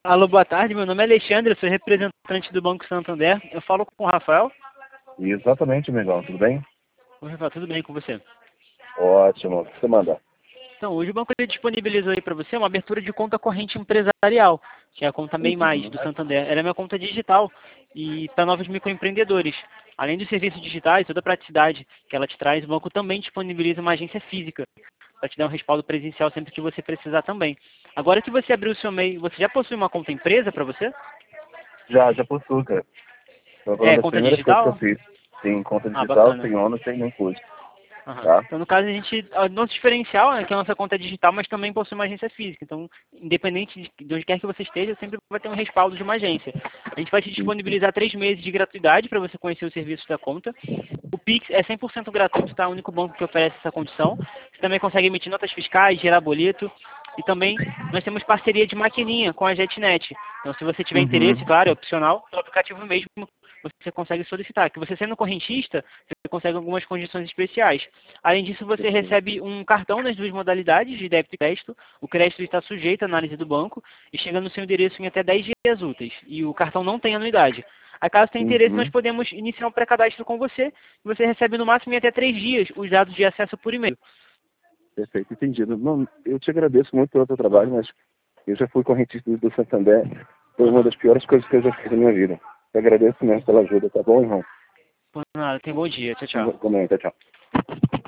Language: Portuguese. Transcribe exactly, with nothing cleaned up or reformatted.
Alô, boa tarde. Meu nome é Alexandre, eu sou representante do Banco Santander. Eu falo com o Rafael. Exatamente, amigão. Tudo bem? Oi, Rafael, tudo bem com você? Ótimo. O que você manda? Então, hoje o banco ele disponibilizou aí para você uma abertura de conta corrente empresarial, que é a conta MEI Mais do Santander. Ela é minha conta digital e para novos microempreendedores. Além dos serviços digitais, toda a praticidade que ela te traz, o banco também disponibiliza uma agência física para te dar um respaldo presencial sempre que você precisar também. Agora que você abriu o seu MEI, você já possui uma conta empresa para você? Já, já possuo, cara. Foi uma É, das conta primeiras coisas que eu digital? fiz. Tem conta Ah, digital, bacana. sem ônus, sem nem custo. Aham. Tá? Então, no caso, a gente, o nosso diferencial é que a nossa conta é digital, mas também possui uma agência física. Então, independente de de onde quer que você esteja, sempre vai ter um respaldo de uma agência. A gente vai te Sim, sim. disponibilizar três meses de gratuidade para você conhecer os serviços da conta. O Pix é cem por cento gratuito, tá? É o único banco que oferece essa condição. Você também consegue emitir notas fiscais, gerar boleto. E também nós temos parceria de maquininha com a JetNet. Então, se você tiver interesse, Uhum. claro, é opcional, no aplicativo mesmo você consegue solicitar. Que você sendo correntista, você consegue algumas condições especiais. Além disso, você Perfeito. recebe um cartão nas duas modalidades de débito e crédito. O crédito está sujeito à análise do banco e chega no seu endereço em até dez dias úteis. E o cartão não tem anuidade. A caso tenha interesse, nós Uhum. podemos iniciar um pré-cadastro com você. E você recebe no máximo em até três dias os dados de acesso por e-mail. Perfeito, entendido. Não, eu te agradeço muito pelo teu trabalho, Aham, mas eu já fui correntista do Santander. Foi uma aham. das piores coisas que eu já fiz na minha vida. Eu agradeço mesmo pela ajuda, tá bom, irmão? Por nada, tenha um bom dia. Tchau, tchau. Também, tchau, tchau.